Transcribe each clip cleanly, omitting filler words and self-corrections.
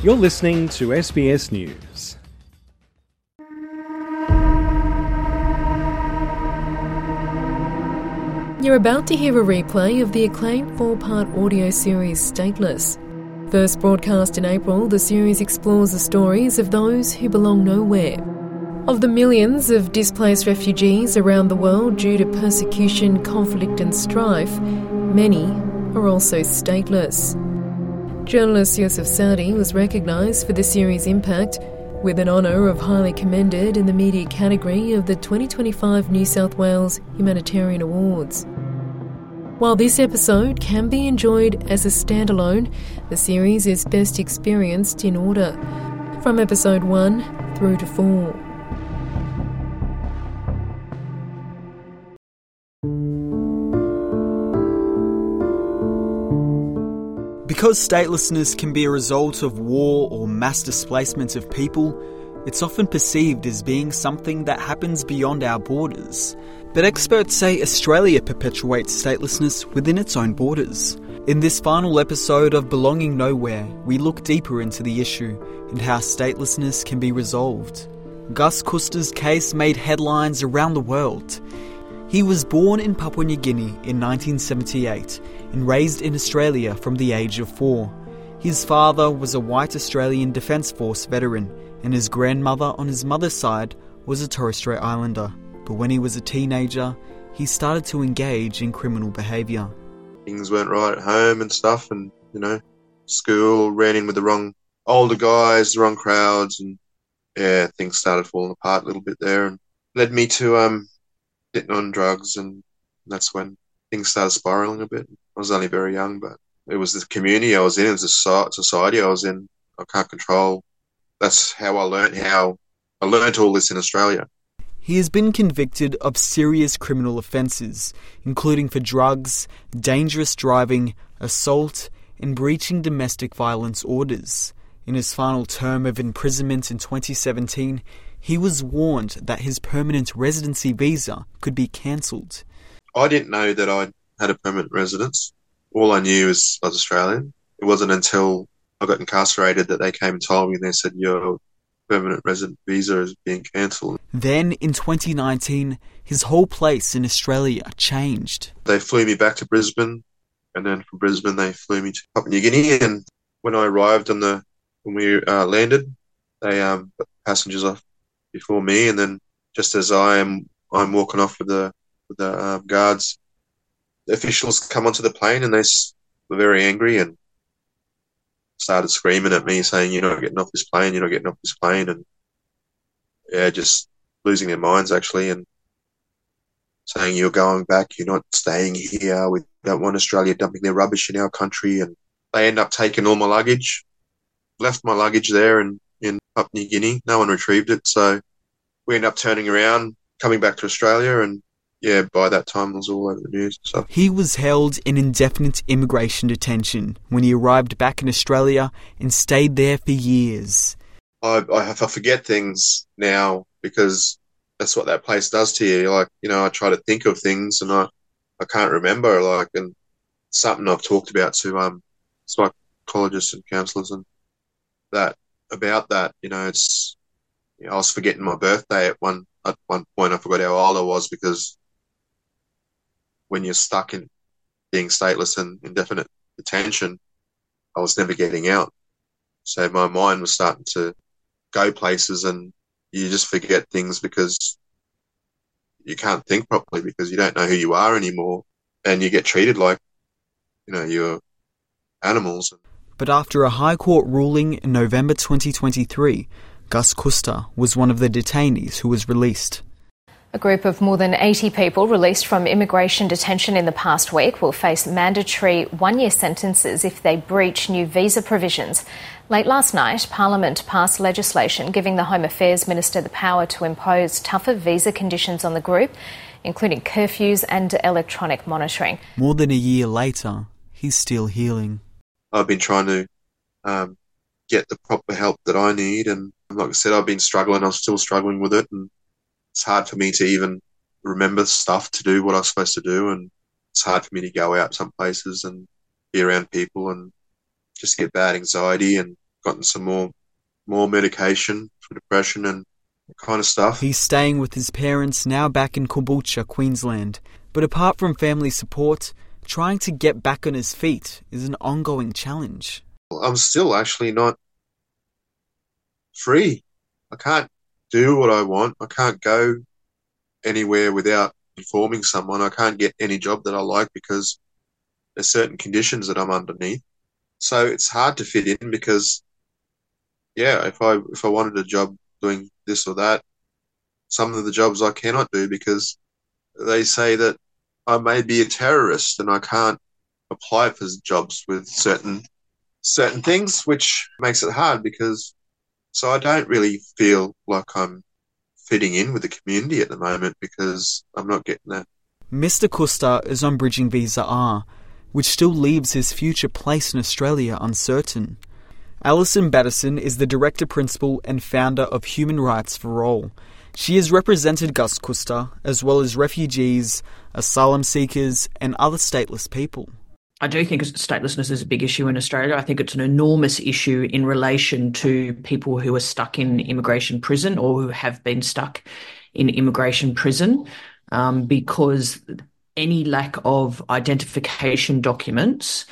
You're listening to SBS News. You're about to hear a replay of the acclaimed 4-part audio series Stateless. First broadcast in April, the series explores the stories of those who belong nowhere. Of the millions of displaced refugees around the world due to persecution, conflict and strife, many are also stateless. Journalist Yusuf Saadi was recognised for the series' impact with an honour of highly commended in the media category of the 2025 New South Wales Humanitarian Awards. While this episode can be enjoyed as a standalone, the series is best experienced in order, from episode 1 through to 4. Because statelessness can be a result of war or mass displacement of people, it's often perceived as being something that happens beyond our borders. But experts say Australia perpetuates statelessness within its own borders. In this final episode of Belonging Nowhere, we look deeper into the issue and how statelessness can be resolved. Gus Kusta's case made headlines around the world. He was born in Papua New Guinea in 1978 and raised in Australia from the age of 4. His father was a white Australian Defence Force veteran, and his grandmother on his mother's side was a Torres Strait Islander. But when he was a teenager, he started to engage in criminal behaviour. Things weren't right at home and stuff, and, school, ran in with the wrong older guys, the wrong crowds, and, things started falling apart a little bit there, and led me to getting on drugs, and that's when things started spiralling a bit. I was only very young, but it was the community I was in, it was the society I was in. I can't control. That's how I learned all this in Australia. He has been convicted of serious criminal offences, including for drugs, dangerous driving, assault, and breaching domestic violence orders. In his final term of imprisonment in 2017, he was warned that his permanent residency visa could be cancelled. I didn't know that I had a permanent residence. All I knew is I was Australian. It wasn't until I got incarcerated that they came and told me, and they said, your permanent resident visa is being cancelled. Then, in 2019, his whole place in Australia changed. They flew me back to Brisbane, and then from Brisbane they flew me to Papua New Guinea, and when I arrived when we landed, they put passengers off before me, and then just as I'm walking off with the guards, the officials come onto the plane, and they were very angry and started screaming at me, saying, "You're not getting off this plane, you're not getting off this plane," and just losing their minds actually, and saying, "You're going back, you're not staying here, we don't want Australia dumping their rubbish in our country." And they end up taking all my luggage, left my luggage there in Papua New Guinea. No one retrieved it, so we end up turning around, coming back to Australia, and by that time it was all over the news. So he was held in indefinite immigration detention when he arrived back in Australia and stayed there for years. I forget things now because that's what that place does to you. I try to think of things and I can't remember. And something I've talked about to psychologists and counsellors and that about that. It's I was forgetting my birthday at one point. I forgot how old I was because when you're stuck in being stateless and indefinite detention, I was never getting out. So my mind was starting to go places and you just forget things because you can't think properly because you don't know who you are anymore and you get treated like, you're animals. But after a High Court ruling in November 2023, Gus Kusta was one of the detainees who was released. A group of more than 80 people released from immigration detention in the past week will face mandatory one-year sentences if they breach new visa provisions. Late last night, Parliament passed legislation giving the Home Affairs Minister the power to impose tougher visa conditions on the group, including curfews and electronic monitoring. More than a year later, he's still healing. I've been trying to get the proper help that I need, and like I said, I've been struggling. I'm still struggling with it, and it's hard for me to even remember stuff to do what I'm supposed to do, and it's hard for me to go out some places and be around people and just get bad anxiety and gotten some more medication for depression and that kind of stuff. He's staying with his parents now back in Caboolture, Queensland. But apart from family support, trying to get back on his feet is an ongoing challenge. I'm still actually not free. I can't do what I want. I can't go anywhere without informing someone. I can't get any job that I like because there's certain conditions that I'm underneath. So it's hard to fit in because, yeah, if I wanted a job doing this or that, some of the jobs I cannot do because they say that I may be a terrorist and I can't apply for jobs with certain things, which makes it hard so I don't really feel like I'm fitting in with the community at the moment because I'm not getting that. Mr. Costa is on Bridging Visa R, which still leaves his future place in Australia uncertain. Alison Battison is the Director Principal and founder of Human Rights for All. She has represented Gus Costa, as well as refugees, asylum seekers and other stateless people. I do think statelessness is a big issue in Australia. I think it's an enormous issue in relation to people who are stuck in immigration prison or who have been stuck in immigration prison because any lack of identification documents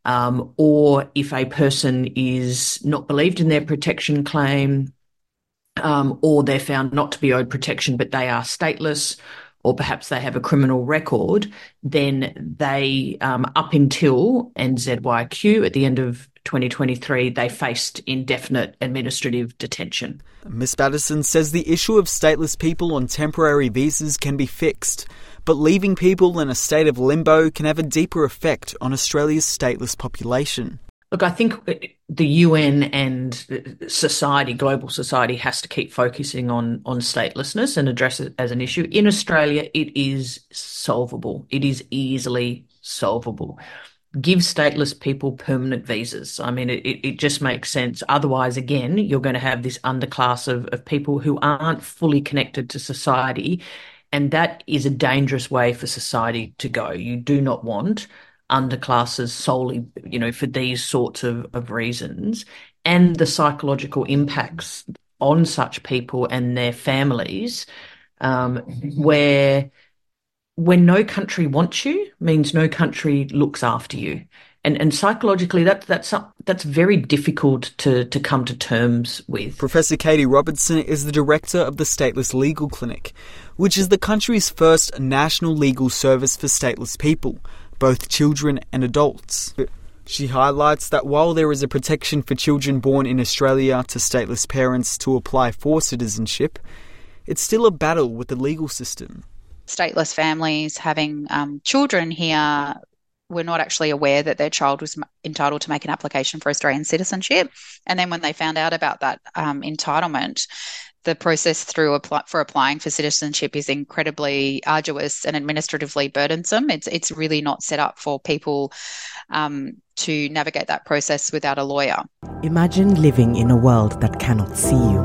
or if a person is not believed in their protection claim or they're found not to be owed protection but they are stateless or perhaps they have a criminal record, then they, up until NZYQ at the end of 2023, they faced indefinite administrative detention. Ms. Battison says the issue of stateless people on temporary visas can be fixed, but leaving people in a state of limbo can have a deeper effect on Australia's stateless population. Look, I think the UN and society, global society, has to keep focusing on statelessness and address it as an issue. In Australia, it is solvable. It is easily solvable. Give stateless people permanent visas. I mean, it just makes sense. Otherwise, again, you're going to have this underclass of people who aren't fully connected to society, and that is a dangerous way for society to go. You do not want underclasses solely, for these sorts of reasons, and the psychological impacts on such people and their families, where when no country wants you means no country looks after you. And psychologically, that's very difficult to come to terms with. Professor Katie Robertson is the director of the Stateless Legal Clinic, which is the country's first national legal service for stateless people, both children and adults. She highlights that while there is a protection for children born in Australia to stateless parents to apply for citizenship, it's still a battle with the legal system. Stateless families having children here were not actually aware that their child was entitled to make an application for Australian citizenship. And then when they found out about that entitlement, the process for applying for citizenship is incredibly arduous and administratively burdensome. It's really not set up for people to navigate that process without a lawyer. Imagine living in a world that cannot see you,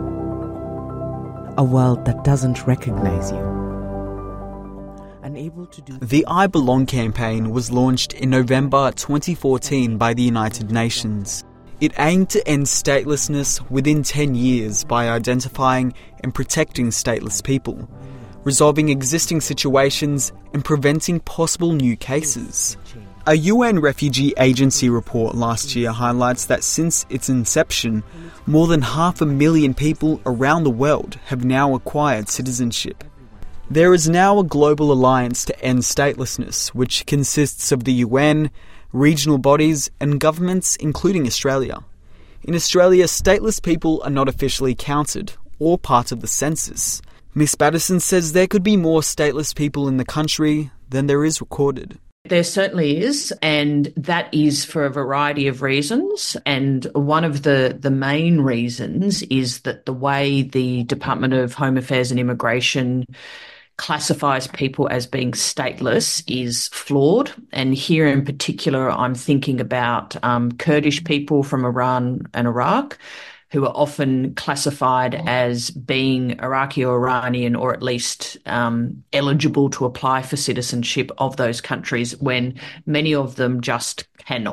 a world that doesn't recognize you. Unable to do the I Belong campaign was launched in November 2014 by the United Nations. It aimed to end statelessness within 10 years by identifying and protecting stateless people, resolving existing situations and preventing possible new cases. A UN Refugee Agency report last year highlights that since its inception, more than 500,000 people around the world have now acquired citizenship. There is now a global alliance to end statelessness, which consists of the UN, regional bodies and governments, including Australia. In Australia, stateless people are not officially counted or part of the census. Ms. Battison says there could be more stateless people in the country than there is recorded. There certainly is, and that is for a variety of reasons. And one of the main reasons is that the way the Department of Home Affairs and Immigration classifies people as being stateless is flawed. And here in particular, I'm thinking about Kurdish people from Iran and Iraq, who are often classified as being Iraqi or Iranian, or at least eligible to apply for citizenship of those countries, when many of them just cannot.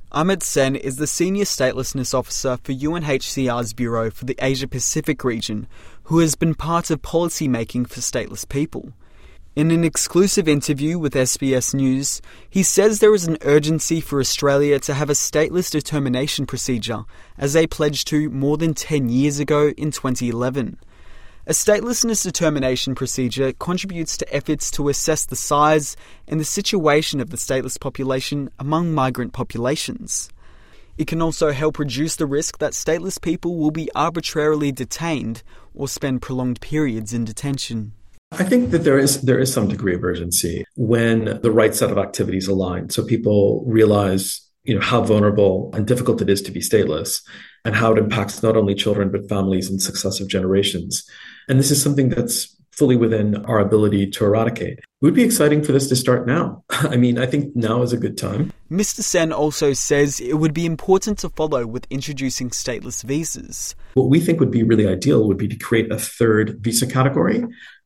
Ahmed Sen is the Senior Statelessness Officer for UNHCR's Bureau for the Asia-Pacific region, who has been part of policy making for stateless people. In an exclusive interview with SBS News, he says there is an urgency for Australia to have a stateless determination procedure, as they pledged to more than 10 years ago in 2011. A statelessness determination procedure contributes to efforts to assess the size and the situation of the stateless population among migrant populations. It can also help reduce the risk that stateless people will be arbitrarily detained or spend prolonged periods in detention. I think that there is some degree of urgency when the right set of activities align. So people realize, how vulnerable and difficult it is to be stateless and how it impacts not only children, but families and successive generations. And this is something that's fully within our ability to eradicate. It would be exciting for this to start now. I think now is a good time. Mr. Sen also says it would be important to follow with introducing stateless visas. What we think would be really ideal would be to create a third visa category,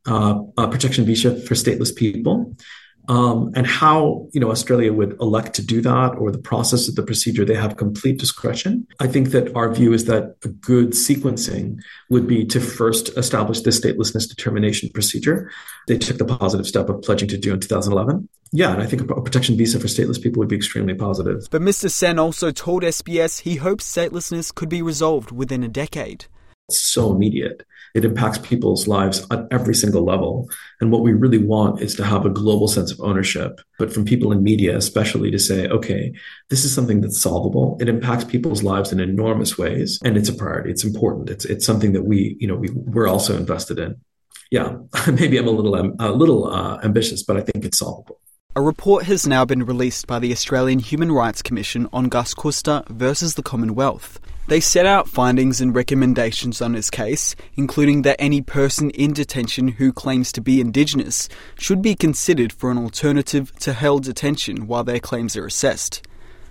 a protection visa for stateless people. And how, Australia would elect to do that, or the process of the procedure, they have complete discretion. I think that our view is that a good sequencing would be to first establish the statelessness determination procedure. They took the positive step of pledging to do in 2011. Yeah, and I think a protection visa for stateless people would be extremely positive. But Mr. Sen also told SBS he hopes statelessness could be resolved within a decade. It's so immediate. It impacts people's lives at every single level. And what we really want is to have a global sense of ownership, but from people in media, especially, to say, okay, this is something that's solvable. It impacts people's lives in enormous ways. And it's a priority. It's important. It's something that we're also invested in. Yeah, maybe I'm a little ambitious, but I think it's solvable. A report has now been released by the Australian Human Rights Commission on Gus Costa versus the Commonwealth. They set out findings and recommendations on his case, including that any person in detention who claims to be Indigenous should be considered for an alternative to held detention while their claims are assessed.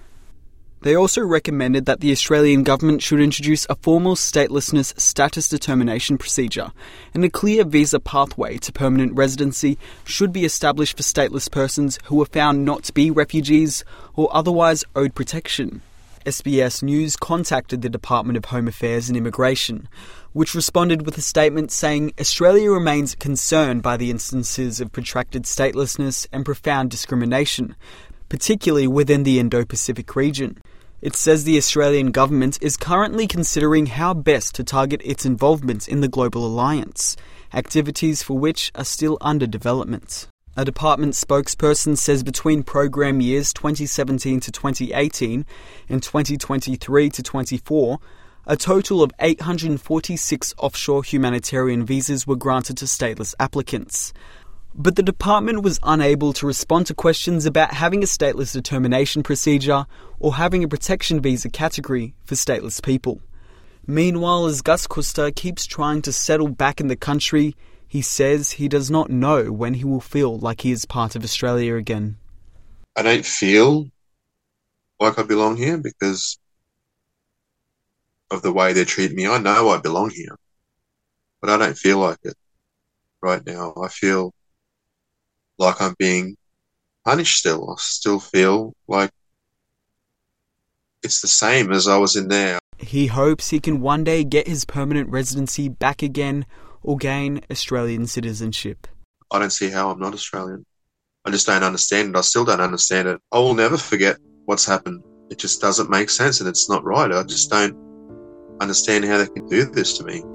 They also recommended that the Australian government should introduce a formal statelessness status determination procedure, and a clear visa pathway to permanent residency should be established for stateless persons who were found not to be refugees or otherwise owed protection. SBS News contacted the Department of Home Affairs and Immigration, which responded with a statement saying Australia remains concerned by the instances of protracted statelessness and profound discrimination, particularly within the Indo-Pacific region. It says the Australian government is currently considering how best to target its involvement in the Global Alliance, activities for which are still under development. A department spokesperson says between program years 2017 to 2018 and 2023 to 24, a total of 846 offshore humanitarian visas were granted to stateless applicants. But the department was unable to respond to questions about having a stateless determination procedure or having a protection visa category for stateless people. Meanwhile, as Gus Costa keeps trying to settle back in the country, he says he does not know when he will feel like he is part of Australia again. I don't feel like I belong here because of the way they treat me. I know I belong here, but I don't feel like it right now. I feel like I'm being punished still. I still feel like it's the same as I was in there. He hopes he can one day get his permanent residency back again or gain Australian citizenship. I don't see how I'm not Australian. I just don't understand it. I still don't understand it. I will never forget what's happened. It just doesn't make sense and it's not right. I just don't understand how they can do this to me.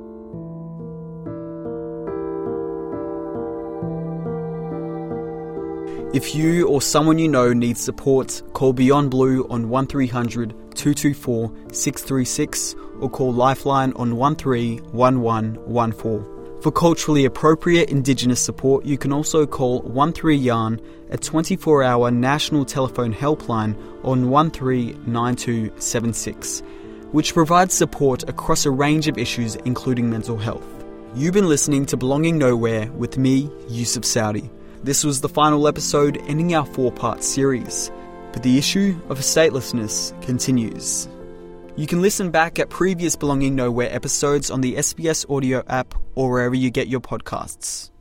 If you or someone you know needs support, call Beyond Blue on 1300 224 636 or call Lifeline on 131114. For culturally appropriate Indigenous support, you can also call 13YARN, a 24-hour national telephone helpline on 139276, which provides support across a range of issues including mental health. You've been listening to Belonging Nowhere with me, Yusuf Saudi. This was the final episode ending our 4-part series, but the issue of statelessness continues. You can listen back at previous Belonging Nowhere episodes on the SBS audio app or wherever you get your podcasts.